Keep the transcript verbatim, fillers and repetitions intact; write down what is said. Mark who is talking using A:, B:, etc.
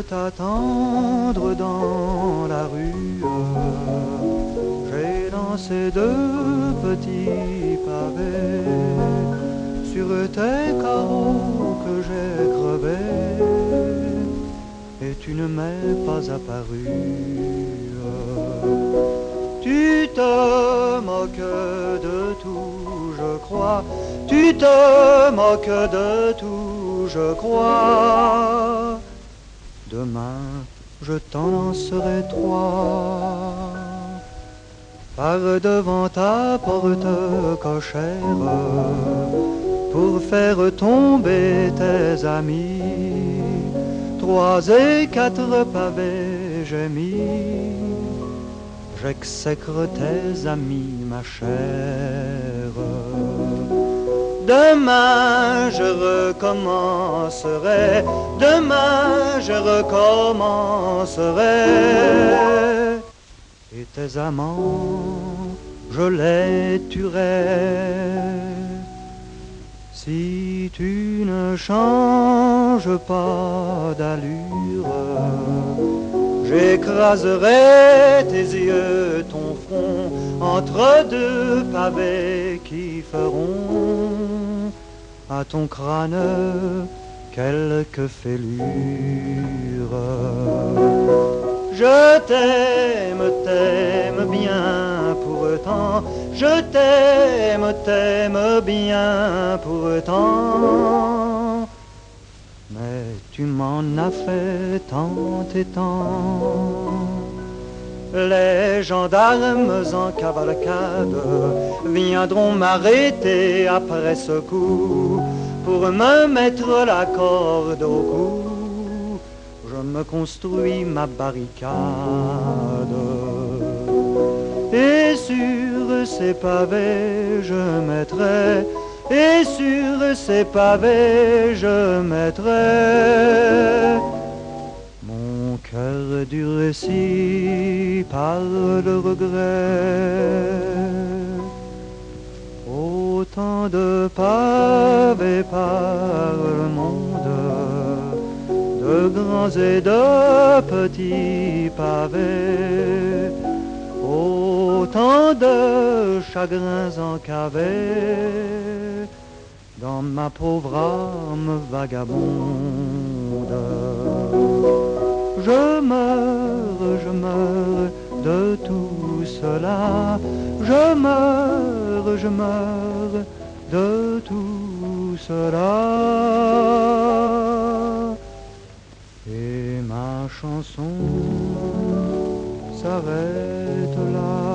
A: t'attendre dans la rue. J'ai lancé deux petits pavés sur tes carreaux que j'ai crevés, et tu ne m'es pas apparu. Tu te moques de tout, je crois. Tu te moques de tout, je crois. Demain, je t'en lancerai trois par devant ta porte cochère pour faire tomber tes amis. Trois et quatre pavés j'ai mis. J'exècre tes amis, ma chère. Demain je recommencerai, demain je recommencerai. Et tes amants, je les tuerai. Si tu ne changes pas d'allure, j'écraserai tes yeux, ton front, entre deux pavés qui feront à ton crâne quelques fêlures. Je t'aime, t'aime bien pourtant, je t'aime, t'aime bien pourtant. Mais tu m'en as fait tant et tant. Les gendarmes en cavalcade viendront m'arrêter après ce coup pour me mettre la corde au cou. Je me construis ma barricade et sur ces pavés je mettrai, et sur ces pavés je mettrai mon cœur durci par le regret. Autant de pavés par le monde, de grands et de petits pavés, autant de chagrins encavés dans ma pauvre âme vagabonde. Je meurs, je meurs de tout cela, je meurs, je meurs de tout cela. Et ma chanson s'arrête là.